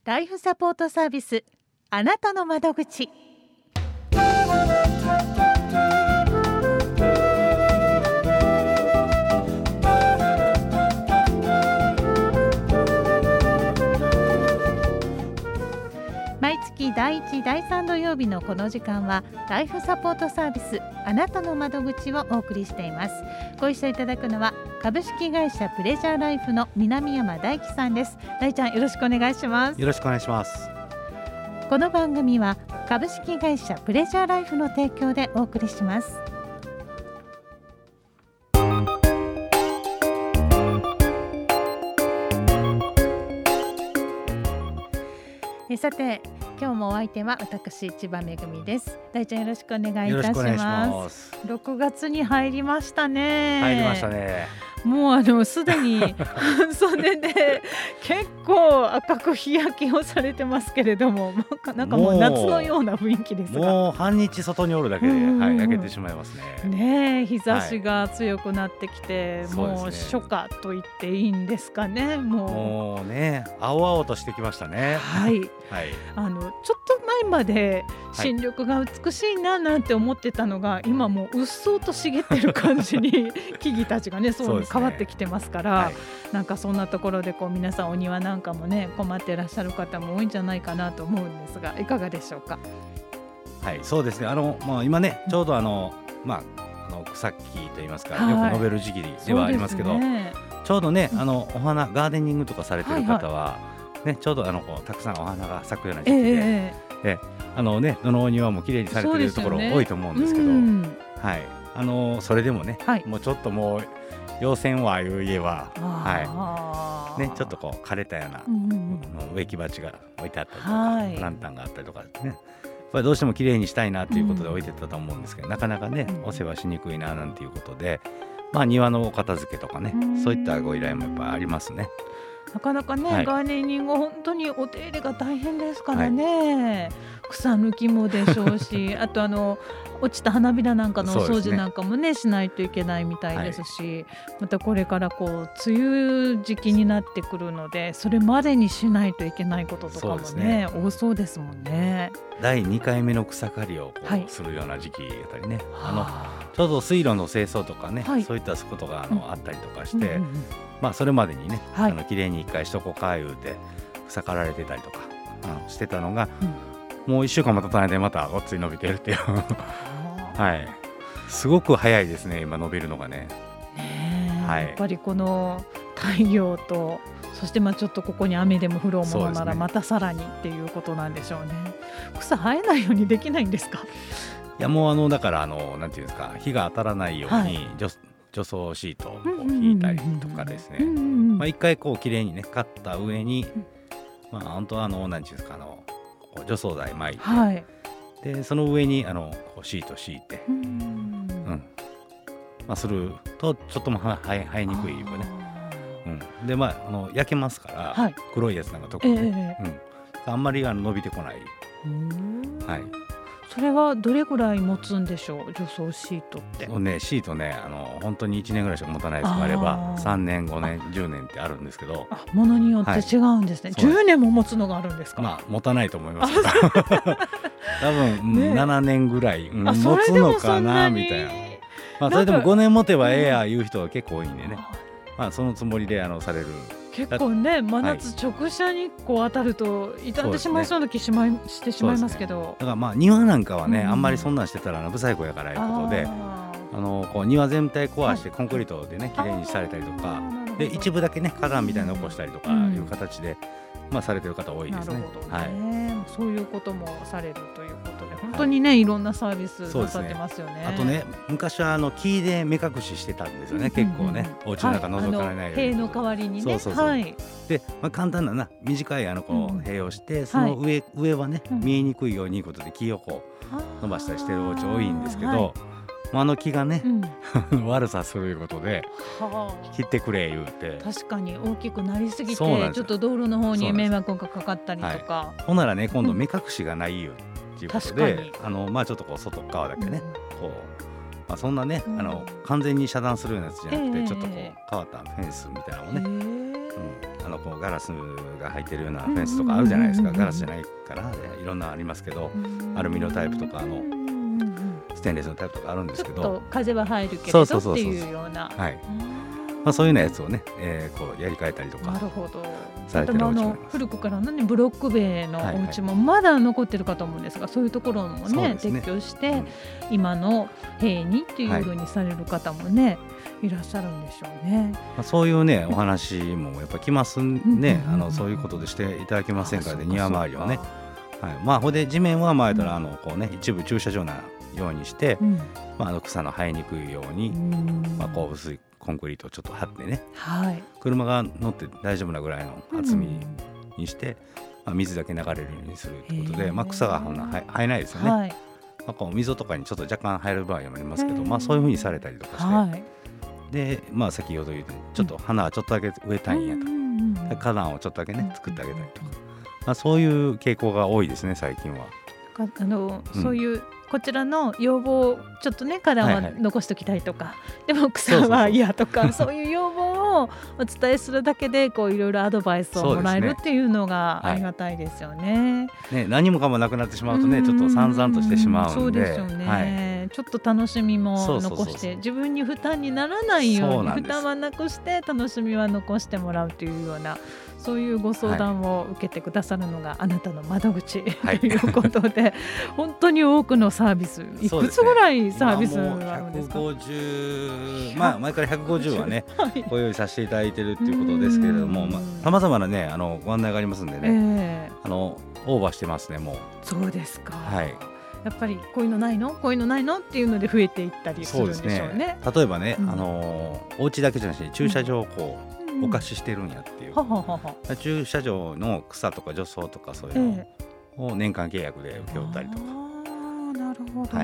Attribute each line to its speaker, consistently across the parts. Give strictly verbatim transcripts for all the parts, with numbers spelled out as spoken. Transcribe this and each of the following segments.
Speaker 1: ライフサポートサービス、あなたの窓口。毎月だいいち、だいさん土曜日のこの時間はライフサポートサービス、あなたの窓口をお送りしています。ご一緒いただくのは株式会社プレジャーライフの南山大樹さんです。大ちゃん、よろしくお願いします。
Speaker 2: よろしくお願いします。
Speaker 1: この番組は株式会社プレジャーライフの提供でお送りします。えさて、今日もお相手は私千葉めぐみです。大ちゃん、よろしくお願いいたします。
Speaker 2: よろしくお願いします。
Speaker 1: ろくがつに入りましたね。
Speaker 2: 入りましたね。
Speaker 1: もうあのすでに半袖で結構赤く日焼けをされてますけれども、なんか、なんかもう夏のような雰囲気ですが、
Speaker 2: もう半日外におるだけで、はい、焼けてしまいますね。
Speaker 1: ねえ、日差しが強くなってきて、はい、もう初夏と言っていいんですかね。もう、
Speaker 2: もうね、青々としてきましたね。
Speaker 1: はい、はい、あのちょっと前まで新緑が美しいななんて思ってたのが、はい、今もううっそうと茂ってる感じに木々たちがね、そう変わってきてますから、はい、なんかそんなところでこう皆さんお庭なんかもね困ってらっしゃる方も多いんじゃないかなと思うんですが、いかがでしょうか。
Speaker 2: はい、そうですね。あの、まあ、今ねちょうどあの、まあ、あの草木といいますか、はい、よく述べる時期ではありますけど、ね、ちょうどね、あのお花ガーデニングとかされてる方は、はいはいね、ちょうどあのこうたくさんお花が咲くような時期で、えーえあのね、どのお庭もきれいにされてるところ多いと思うんですけど、うん、はい、あのそれでもね、はい、もうちょっともう要線はいう家は、はいね、ちょっとこう枯れたような、うん、植木鉢が置いてあったりとか、はい、プランタンがあったりとかね、これどうしてもきれいにしたいなということで置いてたと思うんですけど、うん、なかなかね、お世話しにくいななんていうことで、まあ、庭のお片付けとかね、そういったご依頼もやっぱりありますね。
Speaker 1: なかなかね、はい、ガーデニング本当にお手入れが大変ですからね、はい、草抜きもでしょうしあとあの落ちた花びらなんかのお掃除なんかも ね, ねしないといけないみたいですし、はい、またこれからこう梅雨時期になってくるので、それまでにしないといけないこととかも ね, ね多そうですもんね。
Speaker 2: だいにかいめの草刈りをこう、はい、するような時期やったりね、あのちょうど水路の清掃とかね、はい、そういったことが あ, の、うん、あったりとかして、うんうんうん、まあ、それまでにね、はい、あのきれいに一回しとこうか言うて草刈られてたりとか、うん、してたのが、うん、もういっしゅうかんも経たないでまたごっつい伸びてるっていうはい、すごく早いですね、今伸びるのが ね,
Speaker 1: ね、はい、やっぱりこの太陽と、そしてまあちょっとここに雨でも降ろうものならまたさらにっていうことなんでしょうね。草生えないようにできないんですか。
Speaker 2: いや、もうあのだからあのなんていうんですか、日が当たらないように、はい、除, 除草シートを引いたりとかですね、まあ、一回こうきれいにね刈った上に、まあ、本当はあのなんていうんですか、あの除草剤巻いて、はい、でその上にあのこうシート敷いて、うん、うん、まあ、するとちょっとも生え、生えにくいよね、うん、でまあ、あの焼けますから、はい、黒いやつなんか特に、ね、えーうん、あんまりあの伸びてこない。はい、
Speaker 1: それはどれぐらい持つんでしょう、除草シートって。
Speaker 2: そう、ね、シートね、あの本当にいちねんぐらいしか持たないやつもあればさんねんごねんじゅうねんってあるんですけど、
Speaker 1: あ、ものによって違うんですね、はい、じゅうねんも持つのがあるんですか。
Speaker 2: まあ、持たないと思いますけど多分、ね、ななねんぐらい、うん、持つのかなみたいな、まあ、それでもごねん持てばええや言う人が結構多いんでね、まあ、そのつもりであのされる。
Speaker 1: 結構ね、真夏直射日光当たると傷んでしまいそうな気しまい、してしまいますけど、ね、
Speaker 2: だからまあ庭なんかはね、うん、あんまりそんなんしてたら不細工やからいうことで、あのこう庭全体壊してコンクリートでね、きれいにされたりとかで、一部だけね花壇みたいなの起こしたりとかいう形で、まあ、されてる方多いですね。なるほどね、はい、
Speaker 1: そういうこともされるということで、本当にね、はい、いろんなサービスなさってますよね。
Speaker 2: あとね、昔はあの木で目隠ししてたんですよね、うん、結構ね、お家の中覗かれないように、
Speaker 1: はい、塀の代わりにね。
Speaker 2: そうそうそう、はい、で、まあ、簡単なな短いあのこう、うん、塀をして、その上、はい、上はね、見えにくいようにいうことで木をこう伸ばしたりしてるお家多いんですけど、はい、あの木がね、うん、悪さするいうことで切ってくれ言うて。
Speaker 1: 確かに大きくなりすぎてちょっと道路の方に迷惑がかかったりとか、
Speaker 2: はい、ほんならね、今度目隠しがないよっていうことで、あの、まあ、ちょっとこう外側だけね、うん、こう、まあ、そんなね、うん、あの完全に遮断するようなやつじゃなくて、えー、ちょっとこう変わったフェンスみたいなのもね、 うん、あのこうガラスが入ってるようなフェンスとかあるじゃないですか。ガラスじゃないからいろんなありますけど、アルミのタイプとかあのステンレスのタイプとかあるんですけど、
Speaker 1: ちょっと風は入るけれどっていうような、
Speaker 2: はい、まあ、そういうようなやつをね、えー、こうやり替えたりとか。
Speaker 1: なるほど。
Speaker 2: されてるお家もあります。
Speaker 1: あの古くからの、ね、ブロック塀のお家もまだ残ってるかと思うんですが、はいはい、そういうところも ね, ね撤去して、うん、今の塀にっていう風にされる方もね、はい、いらっしゃるんでしょうね。
Speaker 2: まあ、そういうねお話もやっぱ来ますね、あのそういうことでしていただけませんかで、庭周りをね、はい、まあほんで地面は前からあのこうね一部駐車場なようにして、うん、まあ、あの草の生えにくいように、まあ、こう薄いコンクリートをちょっと張ってね、はい、車が乗って大丈夫なぐらいの厚みにして、うん、まあ、水だけ流れるようにするということで、まあ、草が生えないですよね、はい、まあ、こう溝とかにちょっと若干入る場合もありますけど、まあ、そういうふうにされたりとかして、はい、で、まあ、先ほど言ったようにちょっと花はちょっとだけ植えたいんやと、うん、花壇をちょっとだけね作ってあげたりとか、まあ、そういう傾向が多いですね最近は。
Speaker 1: あの、うん、そういうこちらの要望をちょっとね花壇は残しておきたいとか、はいはい、でも草は嫌とか、そういう要望をお伝えするだけでこういろいろアドバイスをもらえるっていうのがありがたいですよね。
Speaker 2: はい、ね、何もかもなくなってしまうとねちょっと散々としてしまうんで、
Speaker 1: そうですよね、はい、ちょっと楽しみも残して自分に負担にならないように負担はなくして楽しみは残してもらうというような、そういうご相談を受けてくださるのがあなたの窓口、はい、ということで本当に多くのサービス、いくつぐらいサービスがあるんですか？
Speaker 2: ひゃくごじゅう、まあ、前からひゃくごじゅうはね、はい、ご用意させていただいているということですけれども、さまざ、まな、ね、あのご案内がありますんでね、えー、あのオーバーしてますねもう。
Speaker 1: そうですか、
Speaker 2: はい、
Speaker 1: やっぱりこういうのないのこういうのないのっていうので増えていったりするんでしょうね。そうですね、
Speaker 2: 例えばね、うん、あのお家だけじゃなくて駐車場をこう、うん、お貸ししてるんやっていう、はははは、駐車場の草とか除草とかそういうのを年間契約で請け負ったりとか、
Speaker 1: えー、なるほど、
Speaker 2: はい、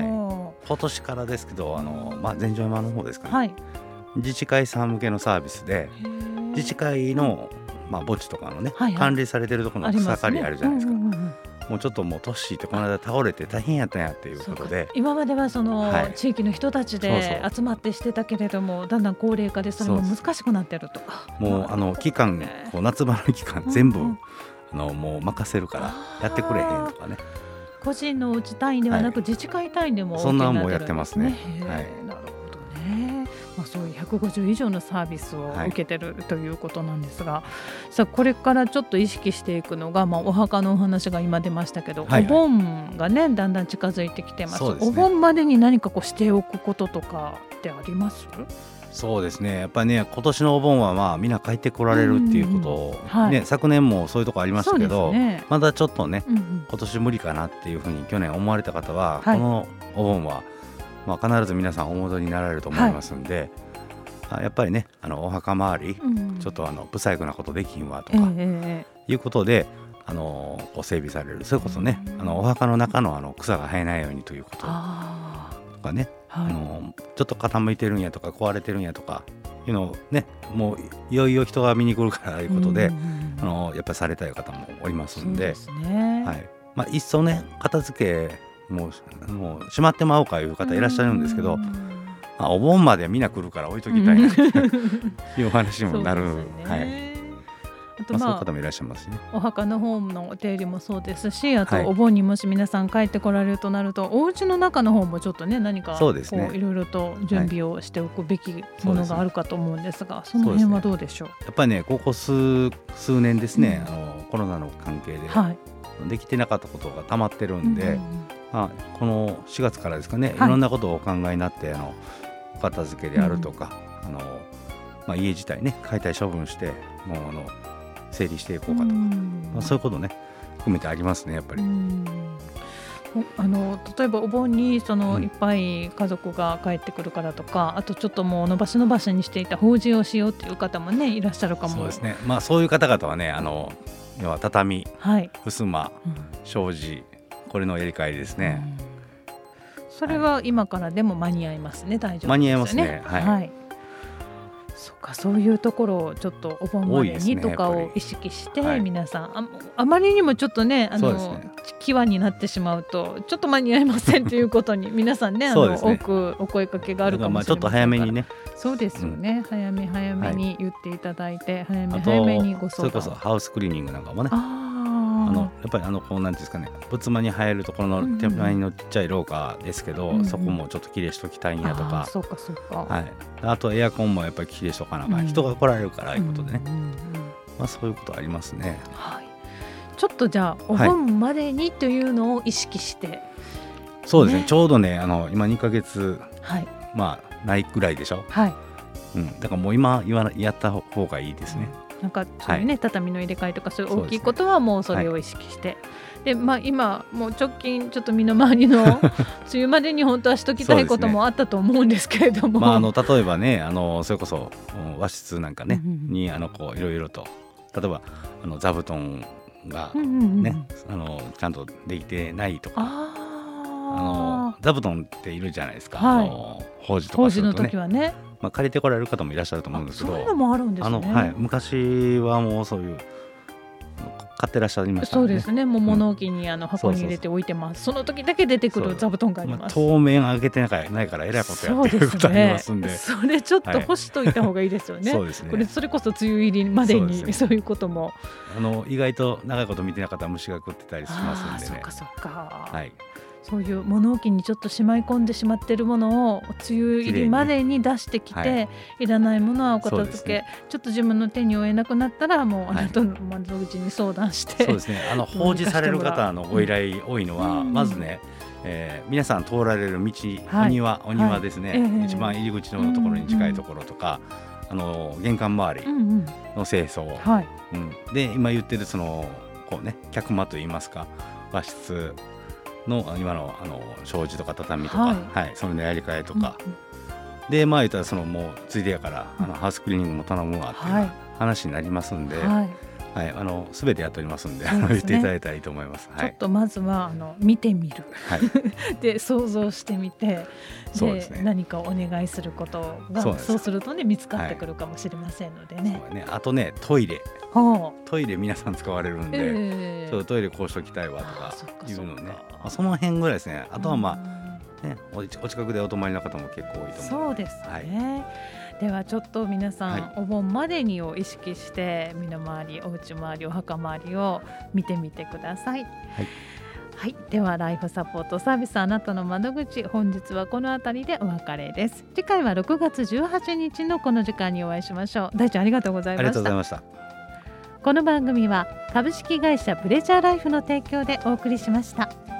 Speaker 2: 今年からですけどあの、まあ、全条山の方ですかね、はい、自治会さん向けのサービスで自治会の、まあ、墓地とかのね、はいはい、管理されてるところの草刈りあるじゃないですか、もうちょっともうトッシーってこの間倒れて大変やったんやっていうことで、
Speaker 1: 今まではその、はい、地域の人たちで集まってしてたけれども、だんだん高齢化でそれも難しくなってると。
Speaker 2: もうあの期間、こう夏場の期間全部、うんうん、あのもう任せるからやってくれへんとかね、
Speaker 1: 個人のうち単位ではなく、はい、自治会単位でも OK
Speaker 2: そんなんもやってますね。はい、
Speaker 1: なるほどね。まあ、そういうひゃくごじゅう以上のサービスを受けてる、はい、ということなんですが、さあこれからちょっと意識していくのが、まあ、お墓のお話が今出ましたけど、はいはい、お盆がねだんだん近づいてきてます。そうですね、お盆までに何かこうしておくこととかってあります？
Speaker 2: そうですね、やっぱりね今年のお盆はまあみんな帰ってこられるっていうことを、うんうん、ね、はい、昨年もそういうとこありましたけど、ね、まだちょっとね、うんうん、今年無理かなっていうふうに去年思われた方は、はい、このお盆はまあ必ず皆さんお戻りになられると思いますんで、はい、やっぱりねあのお墓周り、うん、ちょっとあの不細工なことできんわとか、えー、いうことであのこう整備される、それこそね、うん、あのお墓の中のあの草が生えないようにということとかね、はい、あのちょっと傾いてるんやとか壊れてるんやとかいうのをね、もういよいよ人が見に来るからということで、うん、あのやっぱりされたい方もおりますんで、そうですね、はい、まあ、いっそね片付けもう、もうしまってまおうかいう方いらっしゃるんですけど、まあ、お盆までみんな来るから置いときたいなっていう話にもなる、ね、はい、あと、まあ、そういう方もいらっしゃいますしね。
Speaker 1: お墓の方のお手入れもそうですし、あとお盆にもし皆さん帰ってこられるとなると、はい、お家の中の方もちょっとね何かこういろいろと準備をしておくべきものがあるかと思うんですが、はい、その辺はどうでしょう？
Speaker 2: やっぱりねここ 数, 数年ですね、うん、あのコロナの関係で、はい、できてなかったことが溜まってるんで、うんうん、まあ、このしがつからですかね、はい、いろんなことをお考えになって、あのお片付けであるとか、うん、あのまあ、家自体ね解体処分してもうあの整理していこうかとか、まあ、そういうことね含めてありますねやっぱり。うん、
Speaker 1: あの例えばお盆にその、うん、いっぱい家族が帰ってくるからとか、あとちょっともう伸ばし伸ばしにしていた法事をしようっていう方もねいらっしゃるかも。
Speaker 2: そうですね、まあ、そういう方々はね、あの要は畳、はい、襖、うん、障子、これのやり替えですね、
Speaker 1: うん、それは今からでも間に合いますね、はい、大丈夫ですよね。
Speaker 2: 間に合いますね、はい、はい、
Speaker 1: そうか、そういうところをちょっとお盆までにとかを意識して、皆さん あ, あまりにもちょっとね、あのね、 際になってしまうとちょっと間に合いませんということに皆さんねあの多くお声かけがあるかもしれませんから、
Speaker 2: ちょっと早めにね。
Speaker 1: そうですよね、うん、早め早めに言っていただいて、はい、早め早めにご相談。
Speaker 2: それこそハウスクリーニングなんかもね、
Speaker 1: あ
Speaker 2: あのやっぱりあのこうなんていうんですかね、仏間に入るところの手前のちっちゃい廊下ですけど、うんうん、そこもちょっときれいしときたいんやとか、
Speaker 1: あそうかそうか、
Speaker 2: はい、あとエアコンもやっぱりきれいしとかな、うん、人が来られるからいうことでね、うんうんうん、まあ、そういうことありますね。
Speaker 1: はい、ちょっとじゃあお盆までにというのを意識して、はい、
Speaker 2: そうですね、ちょうどねあの今にかげつ、
Speaker 1: はい、
Speaker 2: まあないぐらいでしょ、
Speaker 1: はい、
Speaker 2: うん、だからもう今やった方がいいですね。
Speaker 1: なんかそういうね、はい、畳の入れ替えとかそういう大きいことはもうそれを意識して、で、まあ、今もう直近ちょっと身の回りの梅雨までに本当はしときたいこともあったと思うんですけれども、
Speaker 2: まあ、あの例えばねあのそれこそ和室なんかね、うんうん、にあのこういろいろと例えばあの座布団が、ね、うんうんうん、あのちゃんとできてないとか、ああの座布団っているじゃないですか、はい、あの法事とかするとね、法事の時はね、まあ、借りてこられる方もいらっしゃると思うんですけど、
Speaker 1: そういうのもあるんですね。
Speaker 2: あの、はい、昔はもうそういう買ってらっしゃいましたね。
Speaker 1: そうですね、もう物置にあの箱に入れて置いてます、うん、その時だけ出てくる座布団があります。
Speaker 2: まあ、当面開けてないからえらいことやってることありますんで、
Speaker 1: それちょっと干しといた方がいいですよね。
Speaker 2: そうですね、
Speaker 1: これそれこそ梅雨入りまでに そう、ね、そういうことも
Speaker 2: あの意外と長いこと見てなかったら虫が食ってたりしますんでね。
Speaker 1: あ、そうかそうか、
Speaker 2: はい、
Speaker 1: そういう物置にちょっとしまい込んでしまっているものを梅雨入りまでに出してきて、ね、はい、いらないものはお片付け、ね、ちょっと自分の手に負えなくなったらもうあなたの窓口に相談して、
Speaker 2: はい、そうですね、あの放置される方のご依頼多いのは、うん、まずね、えー、皆さん通られる道、はい、お庭、お庭ですね、はい、えー、一番入り口のところに近いところとか、うんうん、あの玄関周りの清掃、うんうん、はい、うん、で今言ってるそのこうね客間といいますか和室の今のあの障子とか畳とか、はいはい、それのやり替えとか、うんうん、でまあ言ったらそのもうついでやから、うん、あのハウスクリーニングも頼むわっていう話になりますんで、はいはい、あの全てやっておりますんで、ね、言っていただいたらいいと思います。
Speaker 1: ちょっとまずはあの見てみる、はい、で想像してみて、でです、ね、何かお願いすることが そ, そうするとね見つかってくるかもしれませんのでね。
Speaker 2: そうね、あとねトイレトイレ皆さん使われるんで、えー、ちょっとトイレこうしときたいわとかいうのね、まあ、その辺ぐらいですね。あとはまあ、ね、お, お近くでお泊まりの方も結構多いと思うので。
Speaker 1: そうですね、はい、ではちょっと皆さん、はい、お盆までにを意識して身の回り、お家周り、お墓周りを見てみてください。はい、はい、ではライフサポートサービスあなたの窓口、本日はこのあたりでお別れです。次回はろくがつじゅうはちにちのこの時間にお会いしましょう。大ちゃんありがとうございました。
Speaker 2: ありがとうございました。
Speaker 1: この番組は株式会社プレジャーライフの提供でお送りしました。